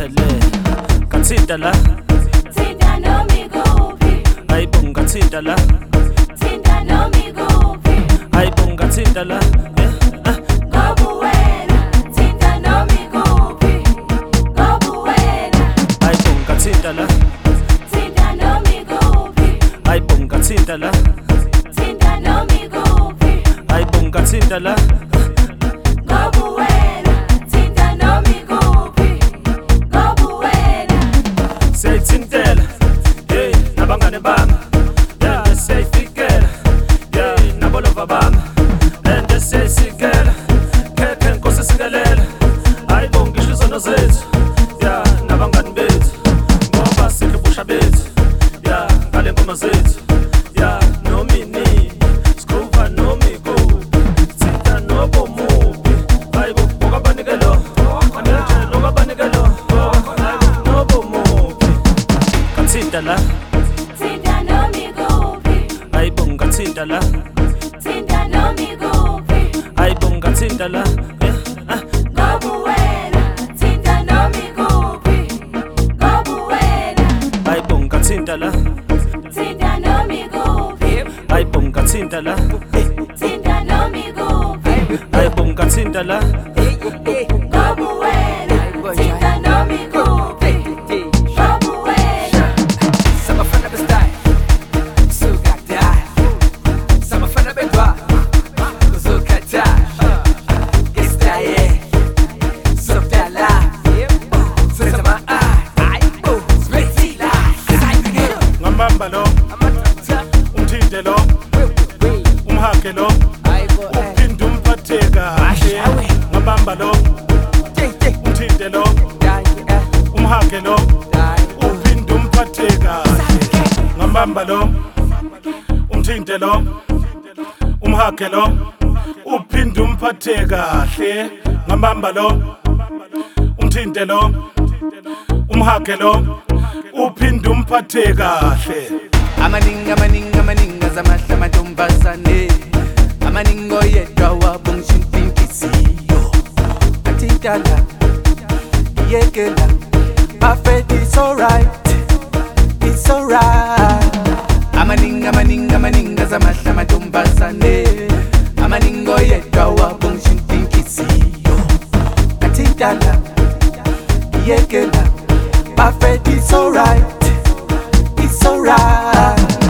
siphelele kathinta la Thinta noma ikuphi ayibonga kathinta la Thinta noma ikuphi ayibonga kathinta la Ngoba wena Thinta noma ikuphi Ngoba wena ayibonga kathinta la Thinta noma ikuphi ayibonga kathinta la Thinta noma ikuphi ayibonga kathinta la Ngoba wena Thinta noma ikuphi Ngoba wena siyayithintela hey nabangane bami yeah siyayifikela yeah nabolova bami and siyayisikela khekhe nkosi sikelela ayibonga ngisho izono zethu yeah nabangane bethu ngoba sidla ubusha bethu yeah ngale ngoma zethu yeah nomini skruva nomigo thinta nobomubi ayibo okabanikelo kanjalo nokabanikelo nobomubi kathinta la Thinta noma ikuphi ayibonga kathinta la Thinta noma ikuphi ayibonga kathinta la Ngoba wena Thinta noma ikuphi Ngoba wena ayibonga kathinta la Thinta noma ikuphi ayibonga kathinta la Thinta noma ikuphi ayibonga kathinta la Ngoba wena Thinta noma ikuphi Ngoba wena Samafana bestyle, sugakta. Samafana bedwa, kuzukata. Gestaye, soptala. Sezama ay, smetila. ngambamba lo umthinte lo umhage lo uphinde umphathe kahle ngambamba lo umthinte lo umhage lo uphinde umphathe kahle ngambamba lo umthinte lo umhage lo uphinde umphathe kahle ngambamba lo umthinte lo umhage lo uphinde umphathe kahle Amaninga zamahla amantombazane. Amaningo yedwa wabongishintsha inhliziyo. Athintala, iyekela. Perfect, it's alright. It's alright. Amaninga zamahla amantombazane. Amaningo yedwa wabongishintsha inhliziyo. Athintala, iyekela. Perfect, it's alright. It's alright.